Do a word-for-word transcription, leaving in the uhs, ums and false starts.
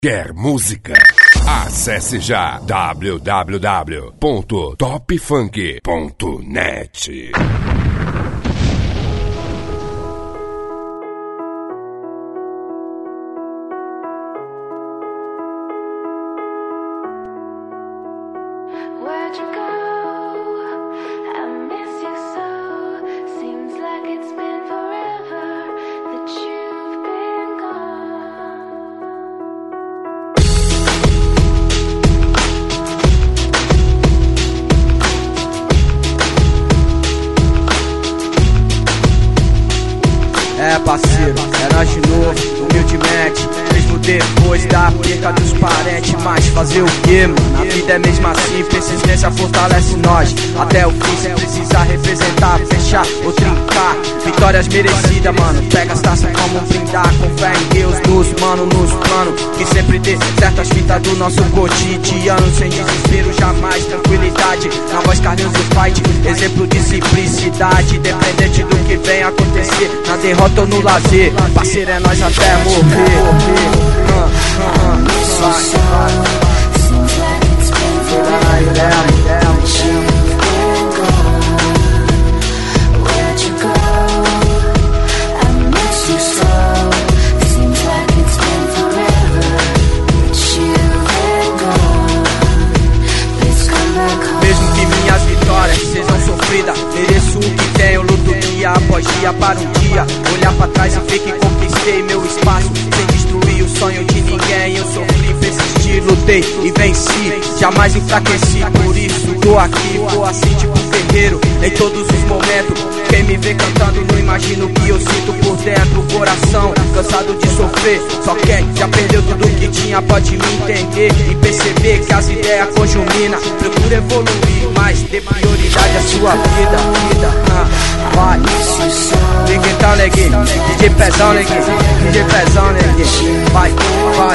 Quer música? Acesse já w w w ponto top funk ponto net. É parceiro, é nós de novo, humildemente, mesmo depois da perca dos parentes. Mas fazer o que, mano? A vida é mesmo assim, persistência fortalece nós até o fim, sem precisar representar, fechar ou trincar. Vitórias merecidas, mano, pega as taças como brindar. Com fé em Deus, nos mano, nos planos, que sempre dê certas fitas do nosso cotidiano. Sem desespero, jamais, tranquilidade, na voz Carlinhos do fight, exemplo de simplicidade, independente do que vem acontecer, na derrota ou no lazer, parceiro, é nós até morrer. uh, uh, uh, Vai, vai. Mesmo que minhas vitórias sejam sofridas, mereço o que tenho, luto dia após dia para um dia olhar pra trás e ver que conquistei meu espaço, sem destruir o sonho de ninguém. Eu sofri, persisti, lutei e venci, jamais enfraqueci. Por isso tô aqui, vou assim tipo ferreiro, em todos os momentos. Quem me vê cantando não imagina o que eu sinto por dentro. O coração cansado de sofrer, só quem já perdeu tudo que tinha pode me entender e perceber que as ideias conjuminam. Procura evoluir, mas dê prioridade à sua vida, vida. Ah, vai, Big então, neguinho, D J Pezão, neguinho, D J Pezão, neguinho. Vai, vai.